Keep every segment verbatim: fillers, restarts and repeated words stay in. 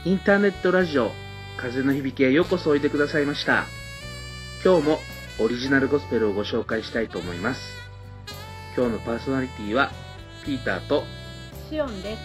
インターネットラジオ風の響きへようこそおいでくださいました。今日もオリジナルゴスペルをご紹介したいと思います。今日のパーソナリティはピーターとシオンです。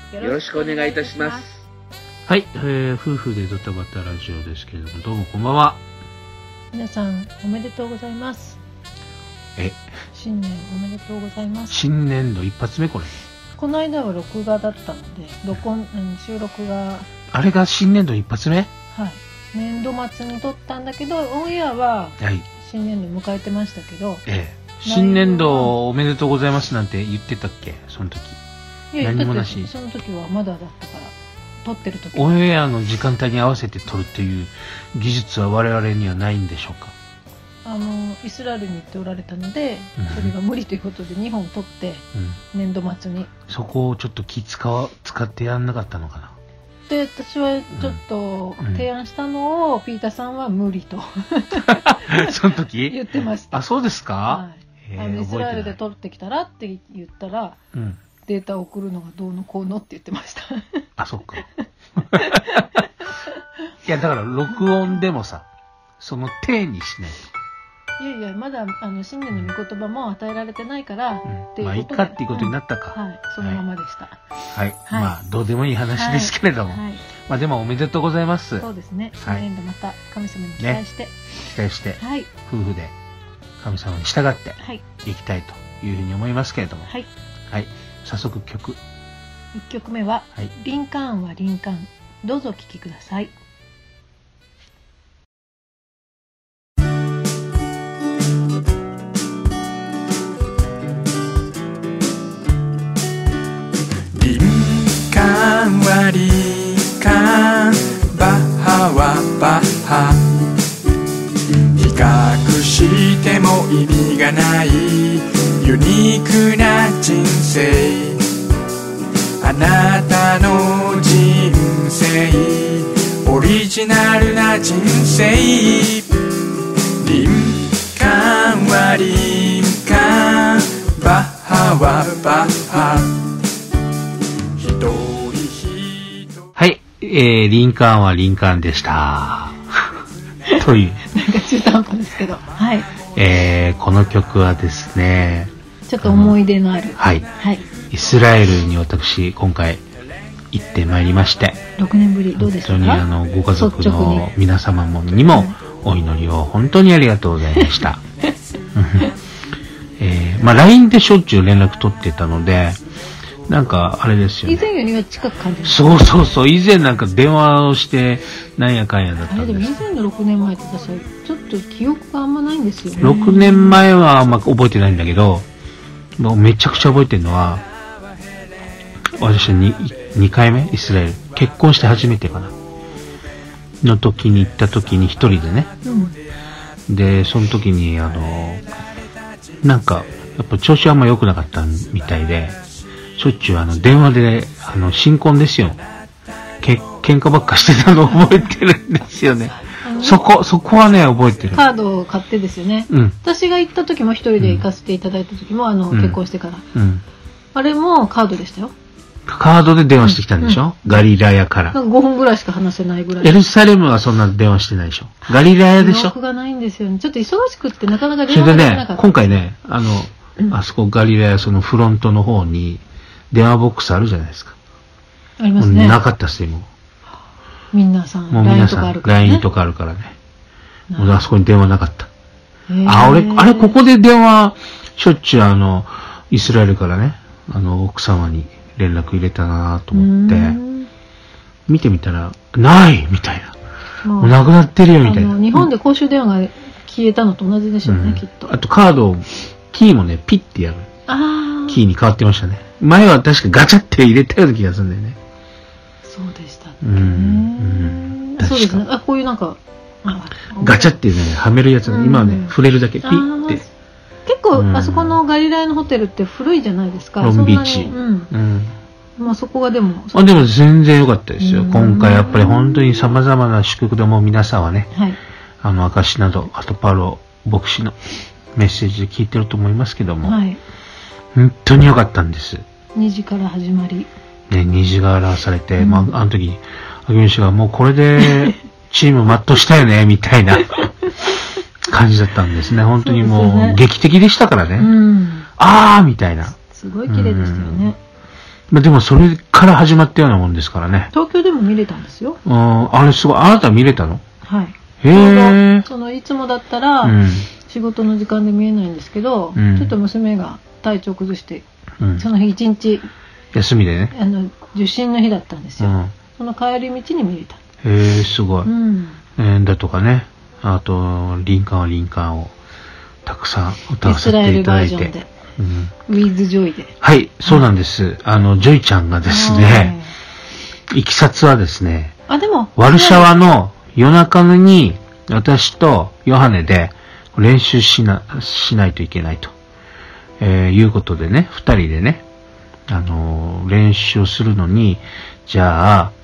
よろしくお願いいたします。 はい、えー、夫婦でドタバタラジオですけれども、どうもこんばんは。 皆さんおめでとうございます。 え新年おめでとうございます。 新年度一発目これ。 この間は録画だったので、録音、うん、収録があれが新年度一発目？ はい。年度末に撮ったんだけど、オンエアは新年度迎えてましたけど、はい、 ええ、新年度おめでとうございますなんて言ってたっけその時？ いや、 何もなし。 その時はまだだったから、撮ってる時。 オンエアの時間帯に合わせて撮るという技術は我々にはないんでしょうか？ あのイスラエルに行っておられたので、うん、それが無理ということでにほん撮って、うん、年度末にそこをちょっと気使わ使ってやんなかったのかな。 で、私はちょっと提案したのを、うん、ピーターさんは無理とその時言ってました。 あ、そうですか、はい、 あのイスラエルで撮ってきたらって言ったら、うん、データを送るのがどうのこうのって言ってましたあ、そっかいやだから録音でもさ、その体にしないと。 いやいや、まだあの新年の御言葉も与えられてないから、うん、っていうことで、 まあいいかっていうことになったか、 うん、はい、そのままでした。 はい、はい、まあどうでもいい話ですけれども、はいはい、まあでもおめでとうございます。 そうですね。新年度また神様に期待して、ね、 期待して、はい、夫婦で神様に従っていきたいというふうに思いますけれども、はい、はい、早速曲。 いっきょくめは、はい、リンカーンはリンカーン、どうぞお聴きください。 リンカーンバハはバハ、比較しても意味がないユニークな人生、あなたの人生オリジナルな人生、リンカーンはリンカーンバハはバハ、 はい、えー、リンカーンはリンカーンでしたというなんか中途半端ですけど、はい、 えー、この曲はですね、 ちょっと思い出のある、 はい、はい、イスラエルに私今回行ってまいりまして、 ろくねんぶりどうでしたか？ 本当にあのご家族の皆様もにもお祈りを本当にありがとうございましたえー、まあ ライン でしょっちゅう連絡取ってたので、なんかあれですよね。 以前よりは近く感じる。 そうそうそう。以前なんか電話をしてなんやかんやだったんです。 あれでも以前のろくねんまえって私はちょっと記憶があんまないんですよね。 ろくねんまえはあんま覚えてないんだけど、もうめちゃくちゃ覚えてるのは、私は 2, にかいめイスラエル結婚して初めてかなの時に行った時に一人でね、うん、でその時にあのなんかやっぱ調子はあんま良くなかったみたいで。しょっちゅうあの電話であの新婚ですよ。け喧嘩ばっかしてたのを覚えてるんですよね。そこそこはね覚えてる。 カードを買ってですよね。うん、私が行った時も一人で行かせていただいた時も、うん、あの結婚してから、うん、あれもカードでしたよ。 カードで電話してきたんでしょ、うんうん、ガリラヤから。 なんかごふんぐらいしか話せないぐらい。 エルサレムはそんな電話してないでしょ。ガリラヤでしょ。 記憶がないんですよね。ちょっと忙しくってなかなか電話ができなかった。 それでね、今回ね、あの、うん、あそこガリラヤそのフロントの方に電話ボックスあるじゃないですか。 ありますね。 なかったっすよ、もう。 みんなさん、 もう皆さん、ライン とかあるからね。ライン とかあるからね。もうあそこに電話なかった。あ、俺、あれ、ここで電話、しょっちゅうあの、イスラエルからね、あの、奥様に連絡入れたなと思って、見てみたら、ないみたいな。もうなくなってるよ、みたいな。 日本で公衆電話が消えたのと同じでしょうね、うん、きっと。 あとカード、キーもね、ピッてやる。 あキーに変わってましたね。前は確かガチャって入れたような気がするんだよね。 そうでしたっけ、 うん、うん、 そうですね。あ、こういうなんかガチャってね、はめるやつが、うん、今はね、触れるだけピッて。結構、うん、あそこのガリラヤのホテルって古いじゃないですか。 ロンビーチ。 うん。うん、まあそこがでも。 あ、でも全然良かったですよ。今回やっぱり本当に様々な祝福でも皆さんはね、はい、あの証など、あとパロ牧師のメッセージで聞いてると思いますけども。はい。本当に良かったんです。 にじから始まり。 ね、虹が表されて、うん、まあ、あの時、 萩野氏がもうこれでチーム全うしたよね、みたいな感じだったんですね。本当にもう劇的でしたからね。うん、あーみたいな。 すごい綺麗でしたよね。 まあ、でもそれから始まったようなもんですからね。 東京でも見れたんですよ。 うん、あれすごい。あなた見れたの？ はい。 へー。 そのいつもだったら、うん、仕事の時間で見えないんですけど、うん、ちょっと娘が体調崩して、うん、その日一日休みでね。 あの受診の日だったんですよ。うん、その帰り道に見れた。 へー、すごい。うん、えー、だとかね。あとリンカーはリンカーをたくさん歌わせていただいて。 うん、ウィズ・ジョイで。 はい、そうなんです。はい、あの、ジョイちゃんがですね、いきさつはですね、 あ、でも、 ワルシャワの夜中に私とヨハネで練習しな、しないといけないと、えー、いうことでね、二人でね、あのー、練習をするのに、じゃあ、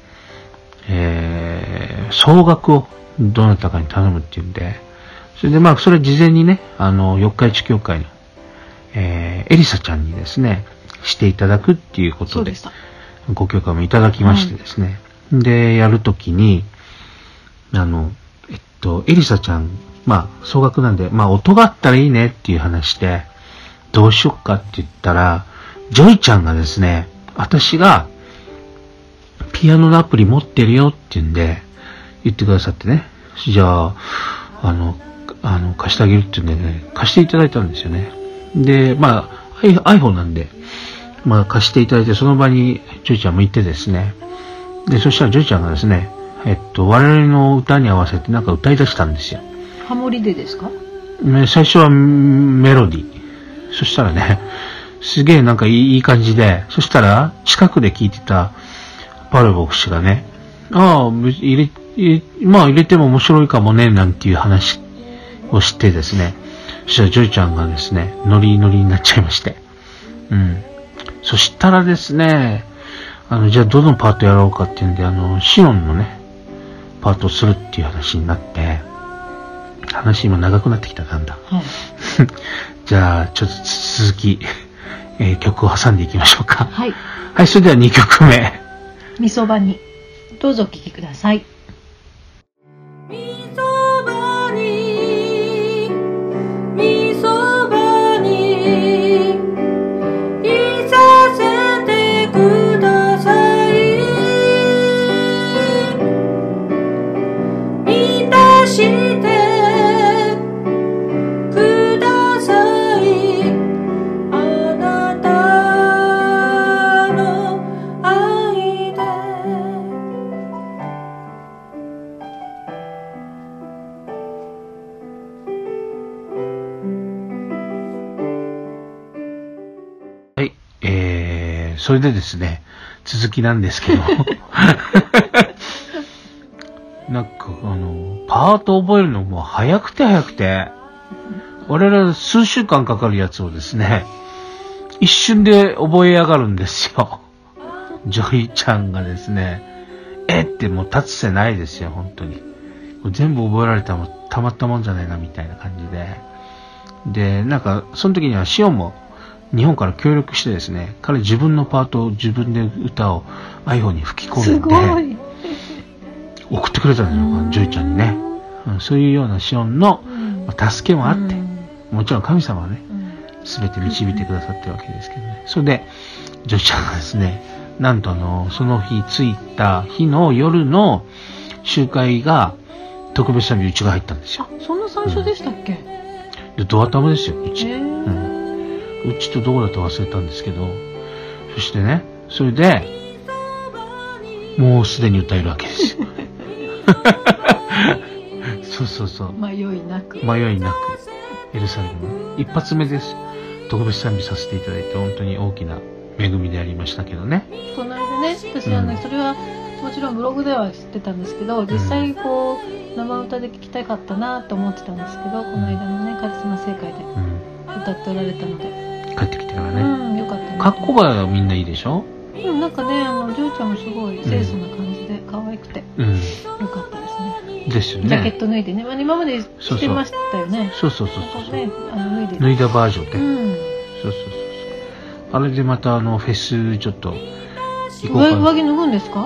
えー、総額をどなたかに頼むっていうんで、それでまあ、それ事前にね、あの、四日市教会のえー、エリサちゃんにですね、していただくっていうことで、でご許可もいただきましてですね。はい、で、やるときに、あの、えっと、エリサちゃん、まあ、総額なんで、まあ、音があったらいいねっていう話で、どうしよっかって言ったら、ジョイちゃんがですね、私が、ピアノのアプリ持ってるよって言うんで、言ってくださってね。じゃあ、あの、あの、貸してあげるって言うんでね、貸していただいたんですよね。で、まあ、iPhone なんで、まあ、貸していただいて、その場に、ジョイちゃんも行ってですね。で、そしたらジョイちゃんがですね、えっと、我々の歌に合わせてなんか歌い出したんですよ。 ハモリでですか？ ね、最初はメロディー。そしたらね、すげえなんかいい、いい感じで、そしたら、近くで聴いてたパル牧師がね、ああ、入れ、入れ、まあ入れても面白いかもね、なんていう話をしてですね。そしたらジョイちゃんがですね、ノリノリになっちゃいまして。うん。そしたらですね、あの、じゃあどのパートやろうかっていうんで、あの、シオンのね、パートをするっていう話になって、話今長くなってきたなんだ。はい、じゃあ、ちょっと続き、えー、曲を挟んでいきましょうか。はい。はい、それではにきょくめ。 みそばに。どうぞお聴きください。 それでですね、続きなんですけどなんかあのパート覚えるのも早くて早くて、我々数週間かかるやつをですね、一瞬で覚え上がるんですよ。ジョイちゃんがですね、えってもう立つせないですよ、本当に。全部覚えられたらたまったもんじゃないなみたいな感じで、でなんかその時にはシオンも日本から協力してですね、彼自分のパートを自分で歌を iPhone に吹き込んで送ってくれたのよ、ジョイちゃんにね、うん、そういうようなシオンの助けもあって、もちろん神様はね、全て導いてくださってるわけですけどね。それでジョイちゃんがですね、なんとあのその日着いた日の夜の集会が特別なうちが入ったんですよ。 あ、そんな最初でしたっけ？ うん、でドア玉ですよ、うち。うちとどこだと忘れたんですけど、そしてね、それで、もうすでに歌えるわけですよ。そうそうそう。 迷いなく。 迷いなく。エルサレム。一発目です。特別賛美させていただいて、本当に大きな恵みでありましたけどね。 この間ね、私はね、うん、それはもちろんブログでは知ってたんですけど、実際こう、生歌で聴きたかったなと思ってたんですけど、この間のね、カリスマ聖会で歌っておられたので。 帰ってきてからね。 うん、よかったね。 格好がみんないいでしょ？ うん、なんかね、あの、ジョイちゃんもすごい清楚な感じで可愛くて、うん、よかったですね。 ですよね。 ジャケット脱いでね、まあ、今まで着てましたよね。 そうそうそうそうそう。 ね、あの脱いで。 脱いだバージョンで。 うん。 そうそうそうそう。あれでまたあのフェスちょっと行こうかな。上着脱ぐんですか？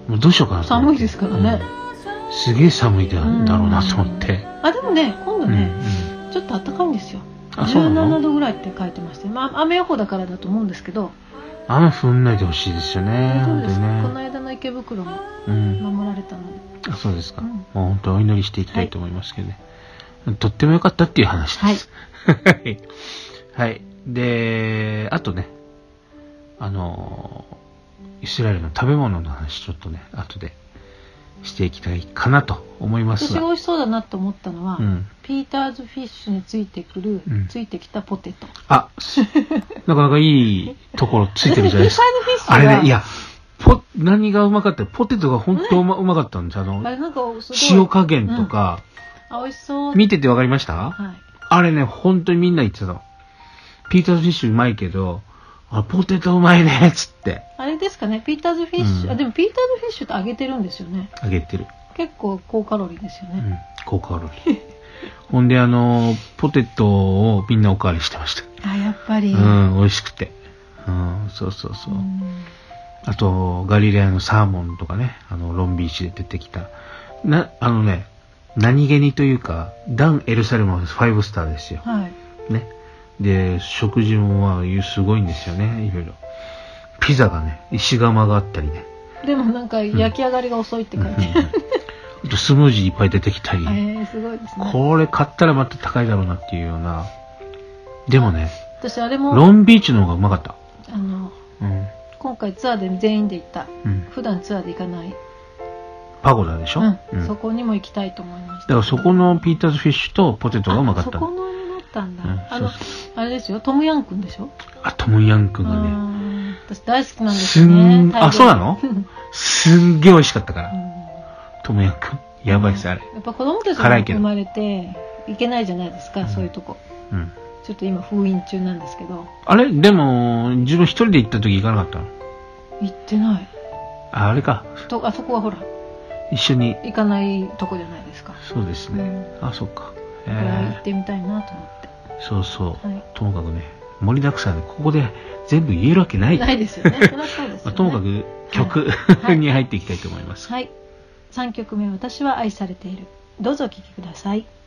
もうどうしようかなと思って。 寒いですからね。 うん、すげえ寒いだろうなと思って。 あ、でもね、今度ね、 うんうん、 ちょっと暖かいんですよ。 あ、 じゅうななどぐらいって書いてましたよ。まあ、雨予報だからだと思うんですけど。 雨降んないでほしいですよね。 そうです。 ね、 この間の池袋も守られたので。 うん、あ、そうですか。 うん、 もう本当お祈りしていきたいと思いますけどね。はい、とっても良かったっていう話です。はい。はい。で、あとね、あの、イスラエルの食べ物の話ちょっとね、後でしていきたいかなと思いますが。 私が美味しそうだなと思ったのは、 うん、 ピーターズフィッシュについてくる、うん、ついてきたポテト。 あ、なかなかいいところついてるじゃないですか。 ピーターズフィッシュはあれね、いや、ポ、何がうまかったポテトが本当うま、うまかったんです。あの、 あれなんかすごい塩加減とか、 うん、あ、美味しそう。 見ててわかりました？ はい。 あれね、本当にみんな言ってたの。ピーターズフィッシュうまいけど、あ、ポテトうまいね、つって。 あれですかね、ピーターズフィッシュ、うん、あ、でもピーターズフィッシュって揚げてるんですよね。 揚げてる。 結構高カロリーですよね。 うん、高カロリー。ほんで、あの、ポテトをみんなおかわりしてました。 あ、やっぱり。 うん、美味しくて。うん、そうそうそう。うん、あと、ガリレアのサーモンとかね、あの、ロンビーチで出てきた。な、あのね、何気にというか、ダン・エルサレムはファイブスターですよ。 はい。 ね。で、食事もまあ、すごいんですよね、いろいろ。ピザがね、石窯があったりね。 でもなんか、焼き上がりが遅いって書いてある。うんうんうん、 あと、スムージーいっぱい出てきたり。 えー、すごいですね。 これ買ったらまた高いだろうなっていうような。でもね、 私あれも、 ロンビーチの方がうまかった。 あの、 うん、 今回ツアーで全員で行った、 うん、 普段ツアーで行かない。 パゴダでしょ、 うんうん、そこにも行きたいと思いました。 だからそこのピーターズフィッシュとポテトがうまかった。 そこのだったんだ。 うん、 あの、あれですよ、トムヤンくんでしょ？ あ、トムヤンくんがね。 私大好きなんですよね。 あ、そうなの？すんげえ美味しかったから。トムヤンくん。やばいっす、あれ。 やっぱ子供たちが生まれて行けないじゃないですか、うん、そういうとこ。うん。ちょっと今封印中なんですけど。 あれでも、自分一人で行った時行かなかったの？ 行ってない。 あ、あれか。 と、あそこはほら。 一緒に。 行かないとこじゃないですか。 そうですね。うん、あ、そっか。 えー、行ってみたいなと思って。 そうそう。はい、ともかくね、盛りだくさんで、ここで全部言えるわけない。 ないですよね。そりゃそうですよね。 まあ、ともかく曲、はい、に入っていきたいと思います。 はい。さんきょくめ、私は愛されている。どうぞお聴きください。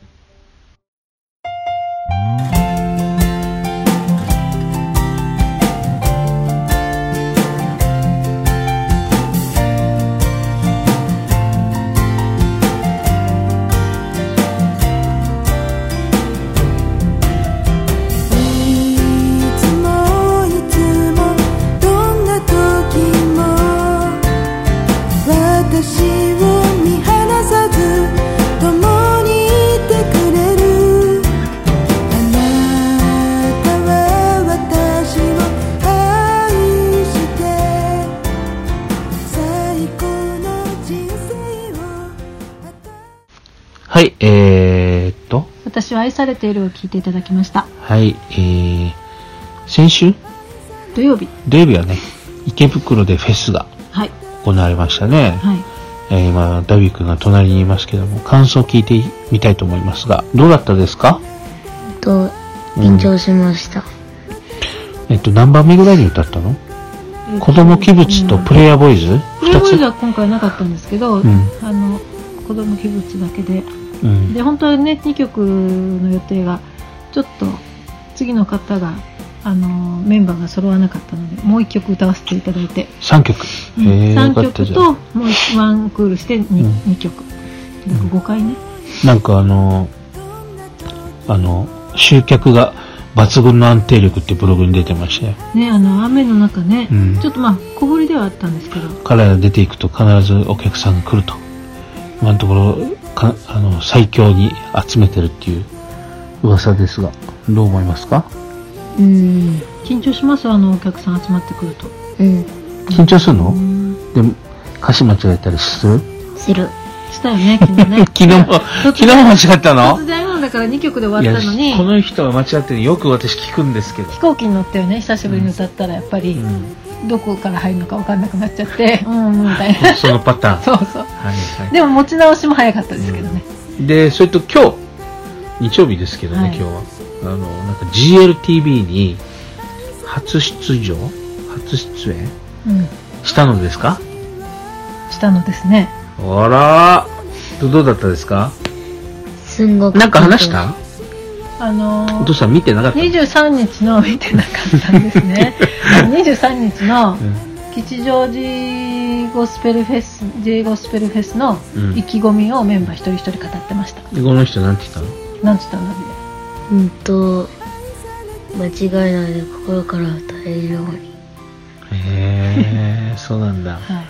はい、えー、っと。 私は愛されているを聞いていただきました。 はい、えー、先週土曜日。 土曜日はね、池袋でフェスが行われましたね。はい。えー、今、ダビ君が隣にいますけども、感想を聞いてみたいと思いますが、どうだったですか？ えっと、緊張しました。 うん、えっと、何番目ぐらいに歌ったの？えっと、子供鬼物とプレイヤーボーイズ？ プレイヤーボーイズは今回なかったんですけど、うん、あの、子供鬼物だけで、うん、で本当はねにきょくの予定がちょっと次の方があのメンバーが揃わなかったのでもういっきょく歌わせていただいてさんきょく、 うん、さんきょくともうワンクールして 2,、うん、にきょくだからごかいね、 うん、なんかあのあの集客が抜群の安定力ってブログに出てましたよね。あの雨の中ね、うん、ちょっとまあ小降りではあったんですけど彼ら出ていくと必ずお客さんが来ると今のところかあの最強に集めてるっていう噂ですがどう思いますか？ うん、 緊張します。あのお客さん集まってくると、 うん、 緊張するの？でも歌詞間違えたりする？ するしたよね昨日ね昨日も昨日も間違ったの？ 突然だからにきょくで終わったのにこの人は間違ってるよく私聞くんですけど飛行機に乗ったよね久しぶりに歌ったらやっぱり、うん、どこから入るのか分かんなくなっちゃってうんみたいなそのパターンそうそう、はいはい、でも持ち直しも早かったですけどね、 うん、でそれと今日日曜日ですけどね、はい、今日はあのなんか ジーエルティービー に初出場初出演、うん、したのですか？ したのですね。 あらー、どうだったですか？ すんごく。 なんか話した？ あのー、 お父さん見てなかった？ にじゅうさんにちの見てなかったんですね。にじゅうさんにちの吉祥寺ゴスペルフェス J ゴスペルフェスの意気込みをメンバー一人一人語ってました。 でこの人なんて言ったの？ なんて言ったんだろう。うんと間違いないで心から歌えるように。 へえ、そうなんだ。 はい。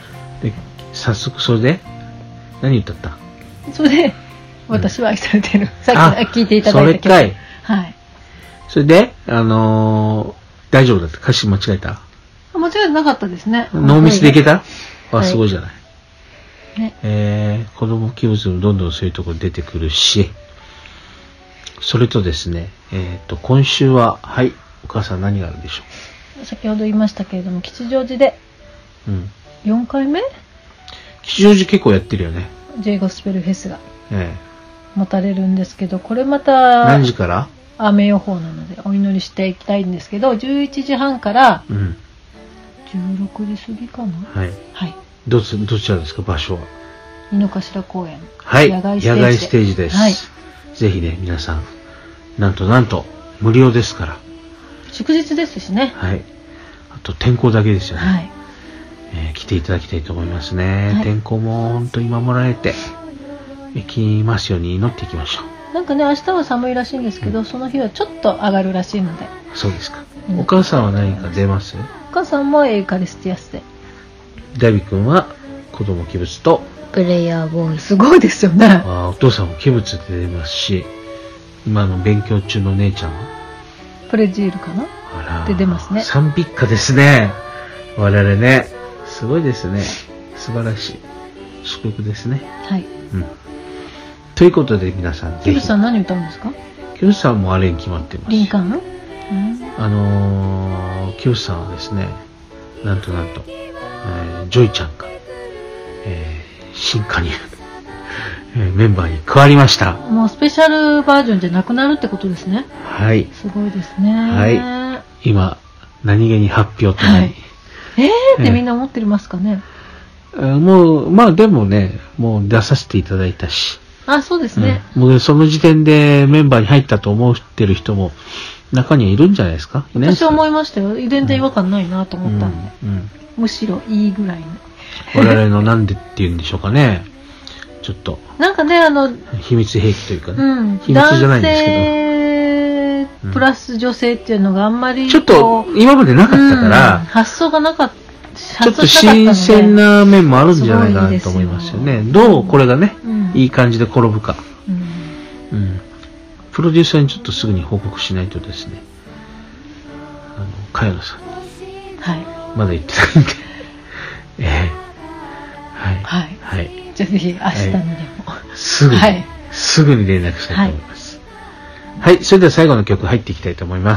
で早速それで何言ったった？ それで私は愛されてる、うん、さっき聞いていただいた曲。 それかい。 はい。 それであのー、大丈夫だった？歌詞間違えた？ 間違えてなかったですね。 ノーミスでいけた？ はい、 あ、すごいじゃない。 ね、 えー、子供気物もどんどんそういうところ出てくるし、それとですね、えっと、今週は、はい、お母さん何があるでしょう？先ほど言いましたけれども、吉祥寺で、 うん。 よんかいめ？ 吉祥寺結構やってるよね。 J ゴスペルフェスが。 ええ。 持たれるんですけど、これまた、 何時から？ 雨予報なので、お祈りしていきたいんですけど、じゅういちじはんから、うん。じゅうろくじ過ぎかな？ はい。 はい。 どち、どちらですか、場所は？ 井の頭公園。 はい。野外ステージで。野外ステージです。はい。ぜひね、皆さん、なんとなんと、無料ですから。 祝日ですしね。 はい。あと、天候だけですよね。 はい。 えー、来ていただきたいと思いますね。はい、天候も本当に守られて、行きますように祈っていきましょう。 なんかね、明日は寒いらしいんですけど、うん、その日はちょっと上がるらしいので。 そうですか。うん、お母さんは何か出ます？ お母さんもエウカリスティアスで。 ダビ君は子供器物とプレイヤーボーイ。 すごいですよね。 あ、お父さんも器物で出ますし、今の勉強中の姉ちゃんはプレジールかな？あらで出ますね。 三ピッカですね。我々ね、すごいですね。素晴らしい。祝福ですね。 はい。 うん。ということで皆さんぜひ。 キムさん何歌うんですか？ キムさんもあれに決まってます。 リンカーン？うん、 あのー、キムさんはですね、なんとなんと、えー、ジョイちゃんが、えー、新加入、えー、メンバーに加わりました。 もうスペシャルバージョンじゃなくなるってことですね。 はい。 すごいですね。 はい。今、何気に発表となり。はい、 えーってみんな思ってますかね。 えー、もう、まあでもね、もう出させていただいたし。 あ、そうですね。 うん、もうその時点でメンバーに入ったと思ってる人も中にはいるんじゃないですか。 私は思いましたよ。全然違和感ないなと思ったんで。うんうん、むしろいいぐらいに。 我々のなんでっていうんでしょうかね。ちょっと。 なんかね、あの、 秘密兵器というかね。 うん、 秘密じゃないんですけど。男性プラス女性っていうのがあんまり、 ちょっと今までなかったから、 うん、発想がなかった。 ちょっと新鮮な面もあるんじゃないかなと思いますよね。どうこれがね、うん、いい感じで転ぶか、うんうん。プロデューサーにちょっとすぐに報告しないとですね、あの、かやのさんに、 はい、 まだ言ってないんで、えー、はい。 はい。 はい。 じゃあぜひ明日にでも。 はい、すぐに、はい、すぐに連絡したいと思います。はい、はい、それでは最後の曲入っていきたいと思います。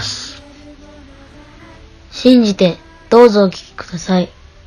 信じて、どうぞお聴きください。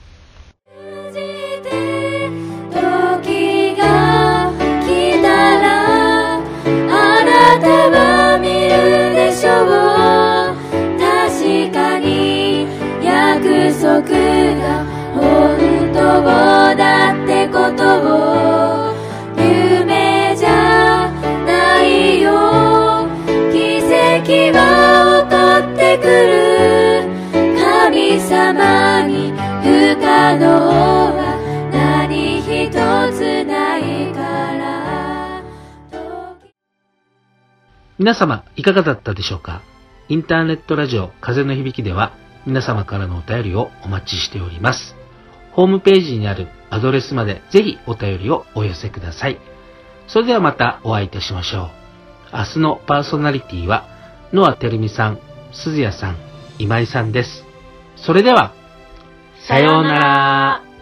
約束が本当だってことを夢じゃないよ。奇跡は起こってくる。神様に不可能は何一つないから。 皆様いかがだったでしょうか。インターネットラジオ風の響きでは皆様からのお便りをお待ちしております。ホームページにあるアドレスまでぜひお便りをお寄せください。それではまたお会いいたしましょう。明日のパーソナリティはノアてるみさん、鈴谷さん、今井さんです。それでは、さようなら。